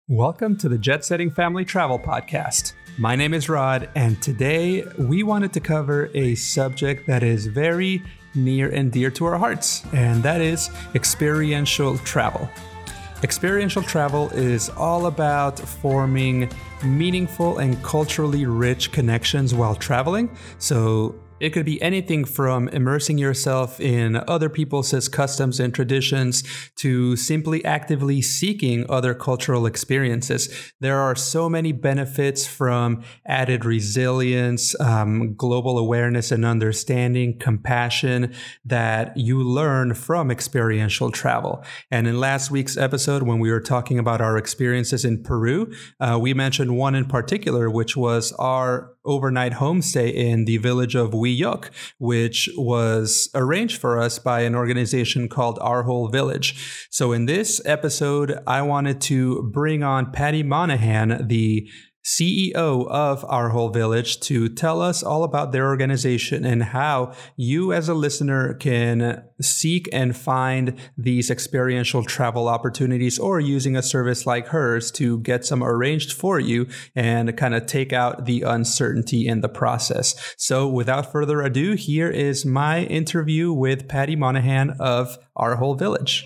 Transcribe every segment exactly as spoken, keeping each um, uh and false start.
Welcome to the Jet Setting Family Travel Podcast. My name is Rod, and today we wanted to cover a subject that is very near and dear to our hearts, and that is experiential travel. Experiential travel is all about forming meaningful and culturally rich connections while traveling. So it could be anything from immersing yourself in other people's customs and traditions to simply actively seeking other cultural experiences. There are so many benefits from added resilience, um, global awareness and understanding, compassion that you learn from experiential travel. And in last week's episode, when we were talking about our experiences in Peru, uh, we mentioned one in particular, which was our overnight homestay in the village of Wiyok, which was arranged for us by an organization called Our Whole Village. So in this episode, I wanted to bring on Patty Monahan, the C E O of Our Whole Village, to tell us all about their organization and how you as a listener can seek and find these experiential travel opportunities, or using a service like hers to get some arranged for you and kind of take out the uncertainty in the process. So without further ado, here is my interview with Patty Monahan of Our Whole Village.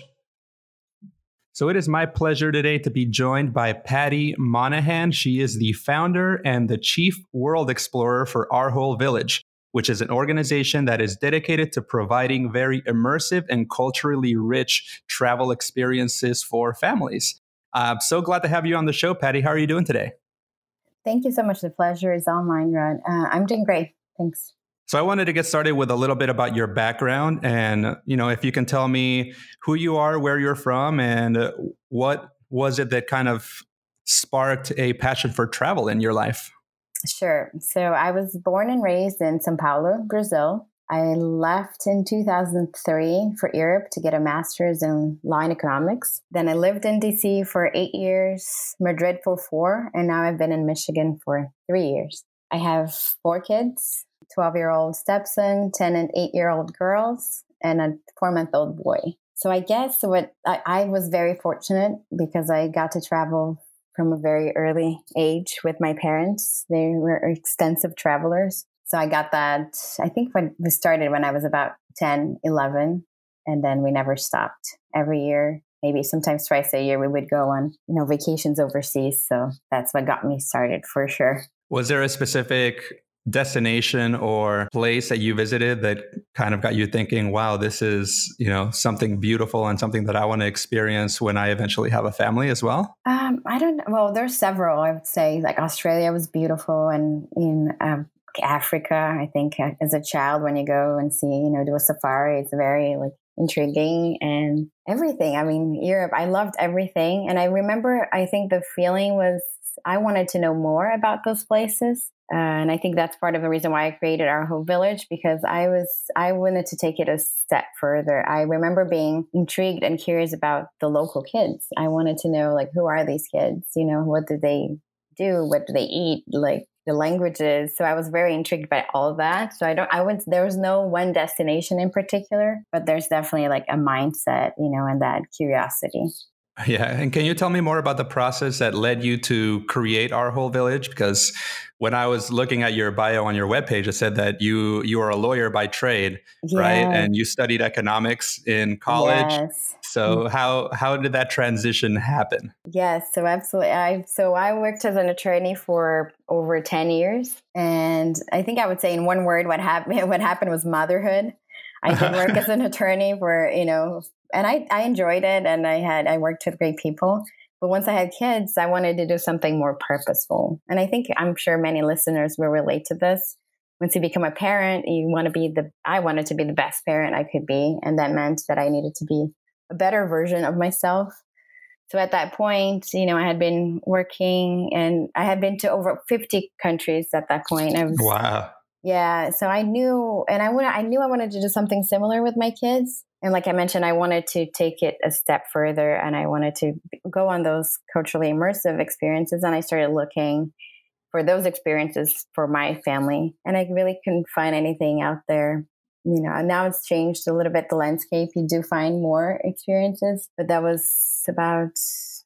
So it is my pleasure today to be joined by Patty Monahan. She is the founder and the chief world explorer for Our Whole Village, which is an organization that is dedicated to providing very immersive and culturally rich travel experiences for families. I'm so glad to have you on the show, Patty. How are you doing today? Thank you so much. The pleasure is all mine, Rod. Uh, I'm doing great. Thanks. So I wanted to get started with a little bit about your background, and, you know, if you can tell me who you are, where you're from, and what was it that kind of sparked a passion for travel in your life? Sure. So I was born and raised in São Paulo, Brazil. I left in two thousand three for Europe to get a master's in law and economics. Then I lived in D C for eight years, Madrid for four, and now I've been in Michigan for three years. I have four kids. twelve-year-old stepson, ten and eight-year-old girls, and a four-month-old boy. So I guess what I, I was very fortunate because I got to travel from a very early age with my parents. They were extensive travelers. So I got that, I think when we started when I was about ten, eleven, and then we never stopped. Every year, maybe sometimes twice a year, we would go on, you know, vacations overseas. So that's what got me started for sure. Was there a specific destination or place that you visited that kind of got you thinking, wow, this is, you know, something beautiful and something that I want to experience when I eventually have a family as well? Um, I don't know. Well, there's several, I would say. Like Australia was beautiful, and in um, Africa, I think uh, as a child, when you go and see, you know, do a safari, it's very like intriguing and everything. I mean, Europe, I loved everything. And I remember, I think the feeling was I wanted to know more about those places. Uh, and I think that's part of the reason why I created Our Whole Village, because I was, I wanted to take it a step further. I remember being intrigued and curious about the local kids. I wanted to know, like, who are these kids? You know, what do they do? What do they eat? Like the languages. So I was very intrigued by all of that. So I don't, I went, there was no one destination in particular, but there's definitely like a mindset, you know, and that curiosity. Yeah. And can you tell me more about the process that led you to create Our Whole Village? Because when I was looking at your bio on your webpage, it said that you you are a lawyer by trade, yes. right? And you studied economics in college. Yes. So how how did that transition happen? Yes, so absolutely. I so I worked as an attorney for over ten years. And I think I would say in one word, what happened what happened was motherhood. I did work as an attorney for, you know, and I, I enjoyed it, and I had I worked with great people. But once I had kids, I wanted to do something more purposeful. And I think I'm sure many listeners will relate to this. Once you become a parent, you want to be the I wanted to be the best parent I could be. And that meant that I needed to be a better version of myself. So at that point, you know, I had been working, and I had been to over fifty countries at that point. I was, wow. Yeah. So I knew, and I wanted, I knew I wanted to do something similar with my kids. And like I mentioned, I wanted to take it a step further, and I wanted to go on those culturally immersive experiences. And I started looking for those experiences for my family. And I really couldn't find anything out there. You know, now it's changed a little bit, the landscape. You do find more experiences, but that was about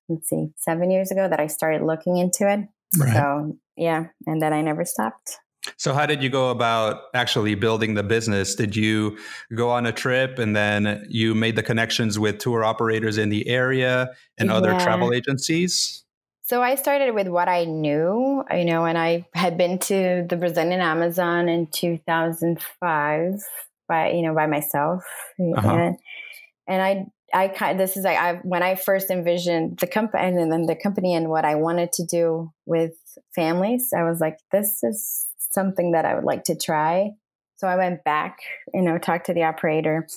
let's see, seven years ago that I started looking into it. Right. So yeah, and then I never stopped. So how did you go about actually building the business? Did you go on a trip and then you made the connections with tour operators in the area and other Yeah. travel agencies? So I started with what I knew, you know, and I had been to the Brazilian Amazon in two thousand five by, you know, by myself. Uh-huh. And, and I, I kind this is like, I, when I first envisioned the company and then the company and what I wanted to do with families, I was like, this is something that I would like to try. So I went back, you know, talked to the operator,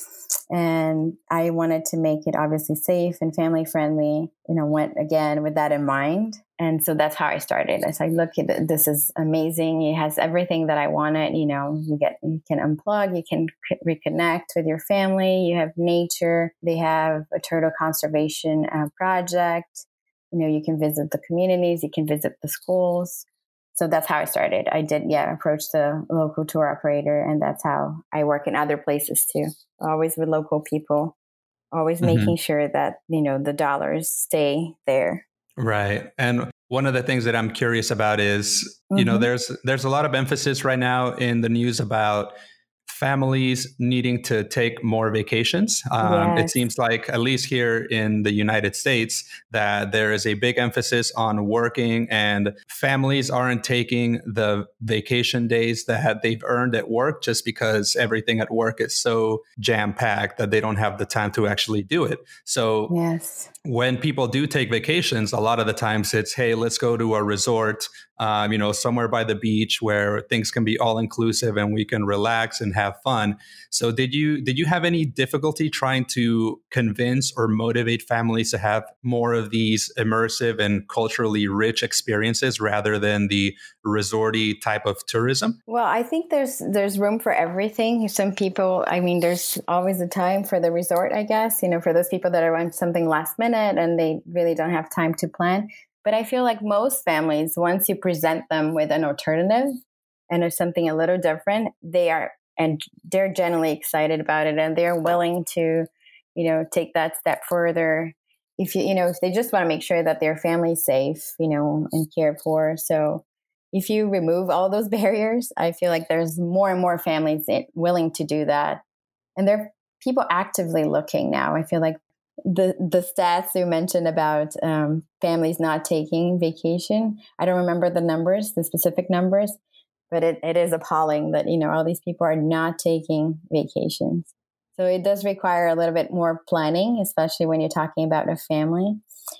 and I wanted to make it obviously safe and family friendly, you know, went again with that in mind. And so that's how I started. I said, look, this is amazing. It has everything that I wanted. You know, you get, you can unplug, you can reconnect with your family. You have nature. They have a turtle conservation uh, project. You know, you can visit the communities, you can visit the schools. So that's how I started. I did, yeah, approach the local tour operator, and that's how I work in other places too. Always with local people, always Mm-hmm. making sure that, you know, the dollars stay there. Right. And one of the things that I'm curious about is, mm-hmm. you know, there's there's a lot of emphasis right now in the news about families needing to take more vacations. Um, Yes. It seems like, at least here in the United States, that there is a big emphasis on working, and families aren't taking the vacation days that they've earned at work just because everything at work is so jam-packed that they don't have the time to actually do it. So yes. When people do take vacations, a lot of the times it's, hey, let's go to a resort, um, you know, somewhere by the beach where things can be all inclusive and we can relax and have fun. So did you did you have any difficulty trying to convince or motivate families to have more of these immersive and culturally rich experiences rather than the resorty type of tourism? Well, I think there's there's room for everything. Some people, I mean, there's always a time for the resort, I guess, you know, for those people that are on something last minute and they really don't have time to plan. But I feel like most families, once you present them with an alternative and there's something a little different, they are, and they're generally excited about it, and they're willing to, you know, take that step further. If you, you know, if they just want to make sure that their family's safe, you know, and cared for. So if you remove all those barriers, I feel like there's more and more families willing to do that. And there are people actively looking now. I feel like the the stats you mentioned about um, families not taking vacation, I don't remember the numbers, the specific numbers, but it, it is appalling that, you know, all these people are not taking vacations. So it does require a little bit more planning, especially when you're talking about a family.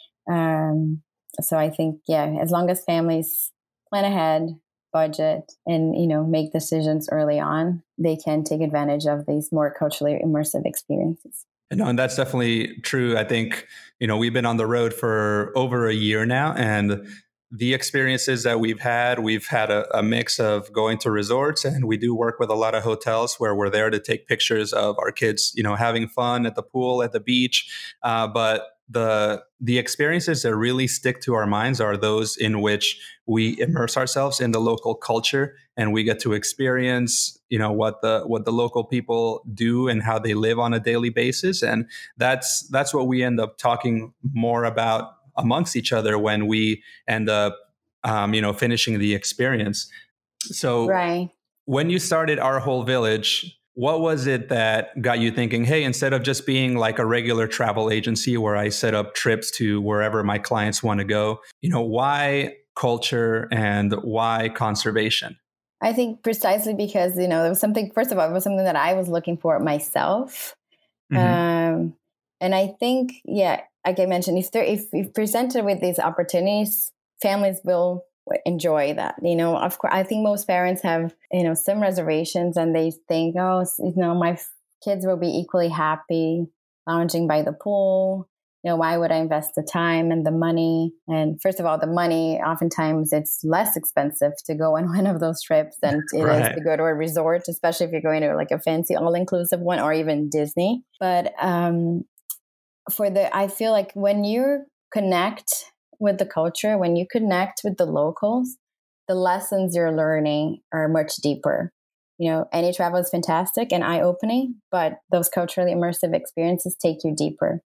Um, so I think, yeah, as long as families plan ahead, budget, and, you know, make decisions early on, they can take advantage of these more culturally immersive experiences. No, and that's definitely true. I think, you know, we've been on the road for over a year now, and the experiences that we've had, we've had a, a mix of going to resorts, and we do work with a lot of hotels where we're there to take pictures of our kids, you know, having fun at the pool, at the beach. Uh, but the the experiences that really stick to our minds are those in which we immerse ourselves in the local culture, and we get to experience, you know, what the what the local people do and how they live on a daily basis. And that's that's what we end up talking more about amongst each other when we end up um, you know, finishing the experience. So right. When you started Our Whole Village, what was it that got you thinking, hey, instead of just being like a regular travel agency where I set up trips to wherever my clients want to go, you know, why culture and why conservation? I think precisely because, you know, there was something, first of all, it was something that I was looking for myself. Mm-hmm. Um, and I think, yeah, like I mentioned, if they're, if you're presented with these opportunities, families will enjoy that. You know, of course, I think most parents have, you know, some reservations, and they think, oh, you know, my kids will be equally happy lounging by the pool. You know, why would I invest the time and the money? And first of all, the money, oftentimes it's less expensive to go on one of those trips than it right. is to go to a resort, especially if you're going to like a fancy all-inclusive one or even Disney. But um, for the, I feel like when you connect with the culture, when you connect with the locals, the lessons you're learning are much deeper. You know, any travel is fantastic and eye-opening, but those culturally immersive experiences take you deeper.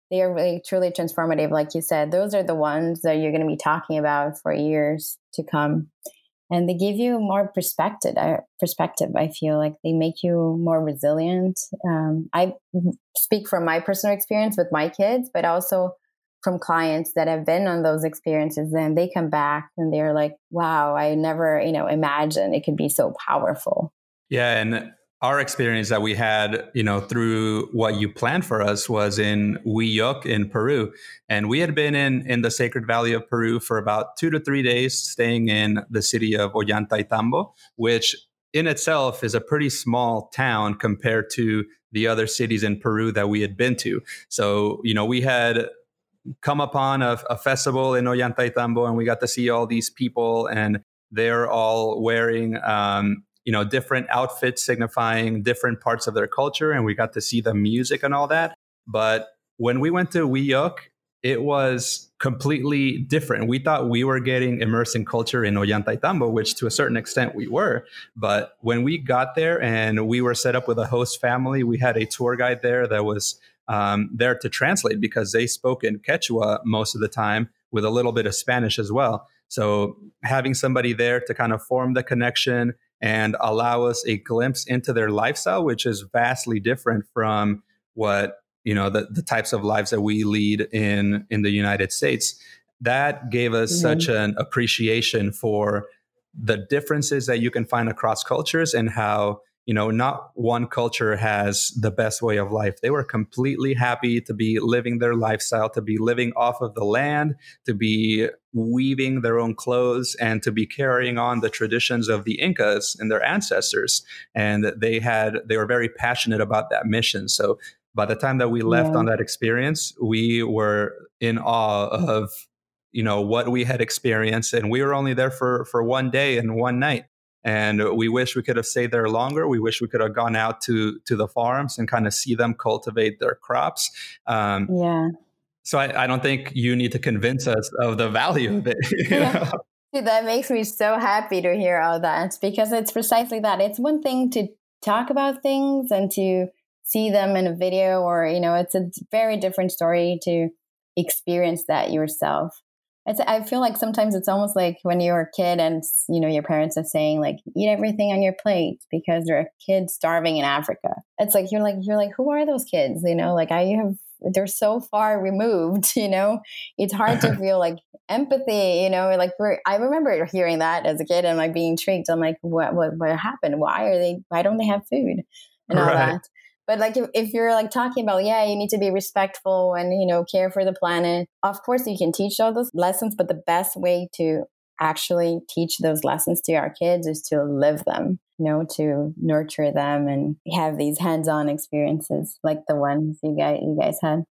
they are really truly transformative. Like you said, those are the ones that you're going to be talking about for years to come. And they give you more perspective. Uh, perspective. I feel like they make you more resilient. Um, I speak from my personal experience with my kids, but also from clients that have been on those experiences, and they come back and they're like, wow, I never, you know, imagined it could be so powerful. Yeah. And our experience that we had, you know, through what you planned for us was in Huilloc in Peru. And we had been in, in the Sacred Valley of Peru for about two to three days, staying in the city of Ollantaytambo, which in itself is a pretty small town compared to the other cities in Peru that we had been to. So, you know, we had come upon a, a festival in Ollantaytambo, and we got to see all these people, and they're all wearing, um, you know, different outfits signifying different parts of their culture, and we got to see the music and all that. But when we went to Huilloc, it was completely different. We thought we were getting immersed in culture in Ollantaytambo, which to a certain extent we were. But when we got there and we were set up with a host family, we had a tour guide there that was um, there to translate, because they spoke in Quechua most of the time with a little bit of Spanish as well. So having somebody there to kind of form the connection and allow us a glimpse into their lifestyle, which is vastly different from what, you know, the, the types of lives that we lead in, in the United States. That gave us mm-hmm. such an appreciation for the differences that you can find across cultures, and how, you know, not one culture has the best way of life. They were completely happy to be living their lifestyle, to be living off of the land, to be weaving their own clothes, and to be carrying on the traditions of the Incas and their ancestors. And they had, they were very passionate about that mission. So by the time that we left yeah. on that experience, we were in awe of, you know, what we had experienced. And we were only there for, for one day and one night. And we wish we could have stayed there longer. We wish we could have gone out to to the farms and kind of see them cultivate their crops. Um, yeah. So I, I don't think you need to convince us of the value of it. You know? Dude, that makes me so happy to hear all that, because it's precisely that. It's one thing to talk about things and to see them in a video, or, you know, it's a very different story to experience that yourself. It's, I feel like sometimes it's almost like when you're a kid and, you know, your parents are saying like, eat everything on your plate because there are kids starving in Africa. It's like, you're like, you're like, who are those kids? You know, like I have, they're so far removed, you know, it's hard to feel like empathy, you know, like we're, I remember hearing that as a kid and like being intrigued. I'm like, what, what, what happened? Why are they, why don't they have food and all right. that? But like, if, if you're like talking about, yeah, you need to be respectful and, you know, care for the planet. Of course, you can teach all those lessons, but the best way to actually teach those lessons to our kids is to live them, you know, to nurture them and have these hands-on experiences like the ones you guys, you guys had.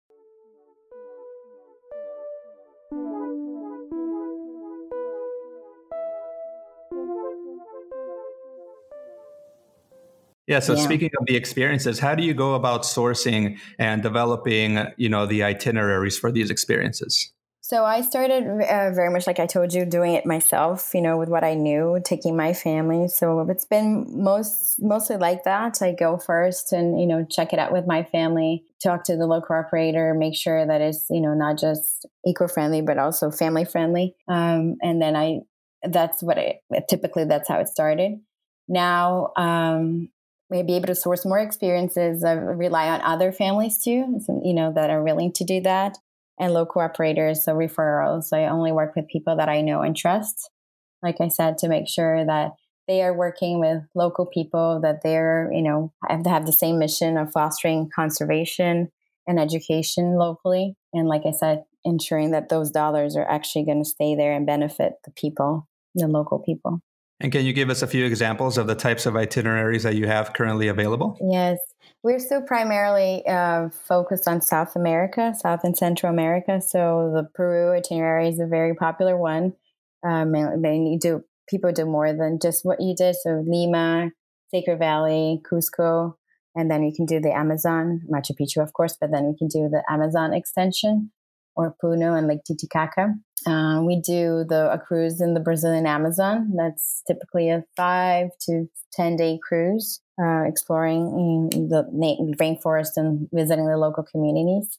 Yeah. So yeah. speaking of the experiences, how do you go about sourcing and developing, you know, the itineraries for these experiences? So I started uh, very much like I told you, doing it myself, you know, with what I knew, taking my family. So it's been most mostly like that. I go first and, you know, check it out with my family, talk to the local operator, make sure that it's, you know, not just eco-friendly, but also family friendly. Um, and then I, that's what I, typically that's how it started. Now, um, may be able to source more experiences. I rely on other families too, you know, that are willing to do that, and local operators, so referrals. I only work with people that I know and trust, like I said, to make sure that they are working with local people, that they're, you know, have to have the same mission of fostering conservation and education locally. And like I said, ensuring that those dollars are actually going to stay there and benefit the people, the local people. And can you give us a few examples of the types of itineraries that you have currently available? Yes. We're still primarily uh, focused on South America, South and Central America. So the Peru itinerary is a very popular one. Um, they do, people do more than just what you did. So Lima, Sacred Valley, Cusco, and then you can do the Amazon, Machu Picchu, of course, but then we can do the Amazon extension, or Puno and Lake Titicaca. Uh, we do the a cruise in the Brazilian Amazon. That's typically a five to ten day cruise, uh, exploring the rainforest and visiting the local communities.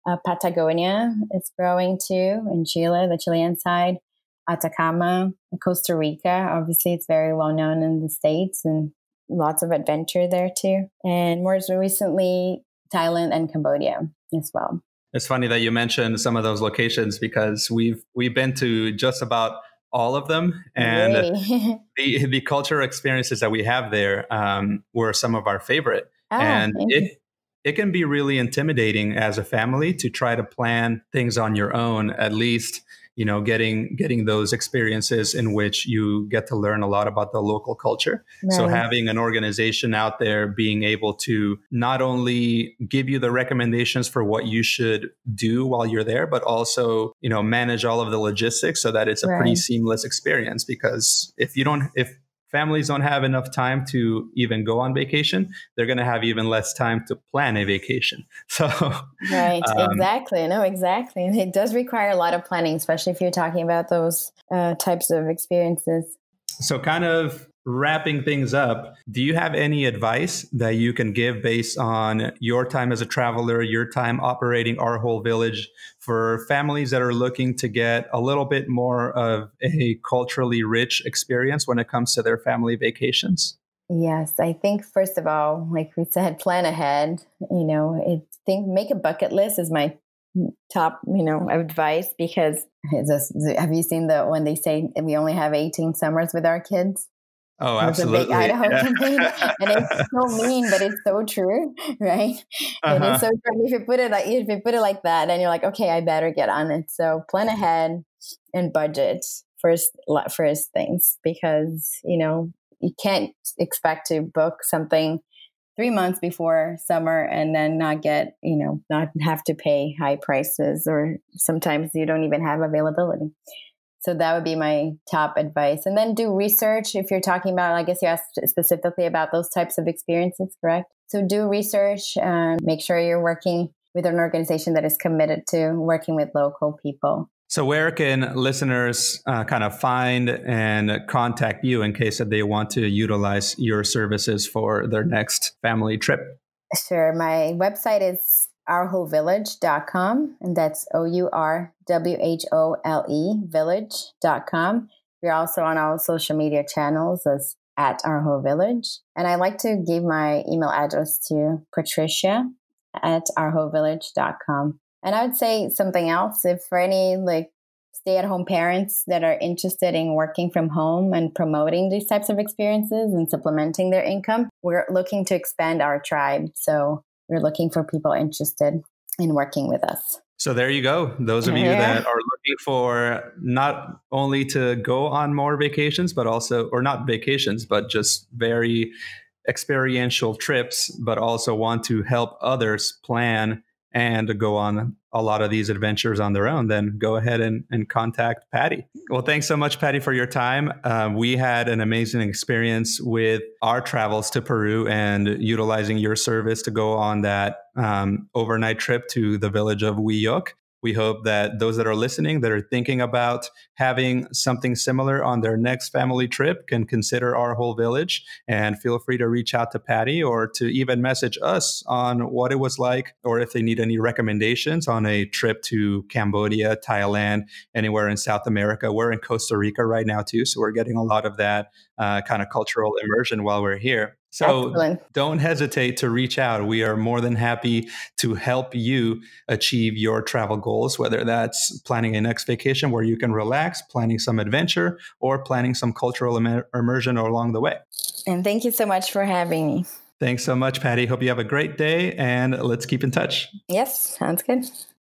Uh, Patagonia is growing too in Chile, the Chilean side. Atacama, Costa Rica. Obviously, it's very well known in the States and lots of adventure there too. And more recently, Thailand and Cambodia as well. It's funny that you mentioned some of those locations because we've we've been to just about all of them, and really? the the cultural experiences that we have there um, were some of our favorite. Oh, and it it can be really intimidating as a family to try to plan things on your own, at least, you know, getting getting those experiences in which you get to learn a lot about the local culture. Right. So having an organization out there being able to not only give you the recommendations for what you should do while you're there, but also, you know, manage all of the logistics so that it's a right. pretty seamless experience. Because if you don't, if families don't have enough time to even go on vacation, they're going to have even less time to plan a vacation. So, right, um, exactly. No, exactly. And it does require a lot of planning, especially if you're talking about those uh, types of experiences. So kind of wrapping things up, do you have any advice that you can give based on your time as a traveler, your time operating Our Whole Village, for families that are looking to get a little bit more of a culturally rich experience when it comes to their family vacations? Yes, I think first of all, like we said, plan ahead. You know, I think make a bucket list is my top, you know, advice, because just, have you seen the when they say we only have eighteen summers with our kids? Oh, absolutely. Big Idaho yeah. campaign. And it's so mean, but it's so true, right? Uh-huh. And it's so true. If you put it like if you put it like that, then you're like, okay, I better get on it. So plan ahead and budget first first things, because you know you can't expect to book something three months before summer and then not get, you know, not have to pay high prices, or sometimes you don't even have availability. So that would be my top advice. And then do research. If you're talking about, I guess you asked specifically about those types of experiences, correct? So do research and make sure you're working with an organization that is committed to working with local people. So where can listeners uh, kind of find and contact you in case that they want to utilize your services for their next family trip? Sure. My website is our whole village dot com, and that's O U R W H O L E village dot com. We're also on all social media channels as at Our Whole Village. And I like to give my email address to Patricia at our whole village dot com. And I would say something else, if for any like stay-at-home parents that are interested in working from home and promoting these types of experiences and supplementing their income, we're looking to expand our tribe. So we're looking for people interested in working with us. So there you go. Those of you yeah. that are looking for not only to go on more vacations, but also, or not vacations, but just very experiential trips, but also want to help others plan and go on a lot of these adventures on their own, then go ahead and, and contact Patty. Well, thanks so much, Patty, for your time. Um, we had an amazing experience with our travels to Peru and utilizing your service to go on that um, overnight trip to the village of Huilloc. We hope that those that are listening that are thinking about having something similar on their next family trip can consider Our Whole Village, and feel free to reach out to Patty or to even message us on what it was like, or if they need any recommendations on a trip to Cambodia, Thailand, anywhere in South America. We're in Costa Rica right now too, so we're getting a lot of that uh, kind of cultural immersion while we're here. So Excellent. Don't hesitate to reach out. We are more than happy to help you achieve your travel goals, whether that's planning a next vacation where you can relax, planning some adventure, or planning some cultural immer- immersion along the way. And thank you so much for having me. Thanks so much, Patty. Hope you have a great day, and let's keep in touch. Yes, sounds good.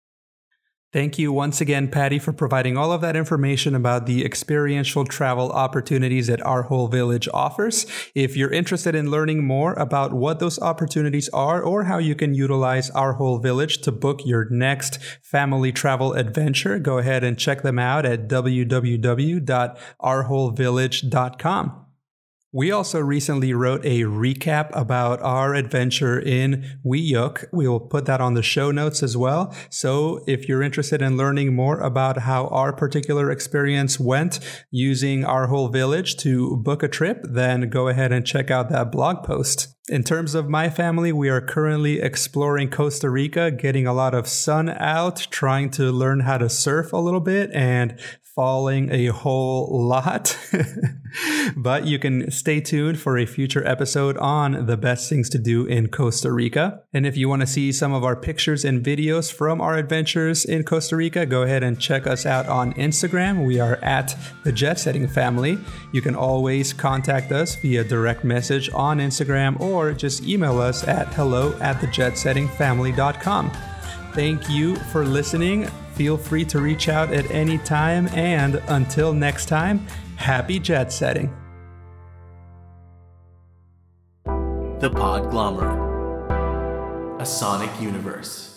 Thank you once again, Patty, for providing all of that information about the experiential travel opportunities that Our Whole Village offers. If you're interested in learning more about what those opportunities are or how you can utilize Our Whole Village to book your next family travel adventure, go ahead and check them out at w w w dot our whole village dot com. We also recently wrote a recap about our adventure in Huilloc. We will put that on the show notes as well. So if you're interested in learning more about how our particular experience went using Our Whole Village to book a trip, then go ahead and check out that blog post. In terms of my family, we are currently exploring Costa Rica, getting a lot of sun out, trying to learn how to surf a little bit, and falling a whole lot. But you can stay tuned for a future episode on the best things to do in Costa Rica. And if you want to see some of our pictures and videos from our adventures in Costa Rica, go ahead and check us out on Instagram. We are at the Jet Setting Family. You can always contact us via direct message on Instagram or just email us at hello at the jet setting family dot com. Thank you for listening. Feel free to reach out at any time. And until next time, happy jet setting. The Podglomerate, a sonic universe.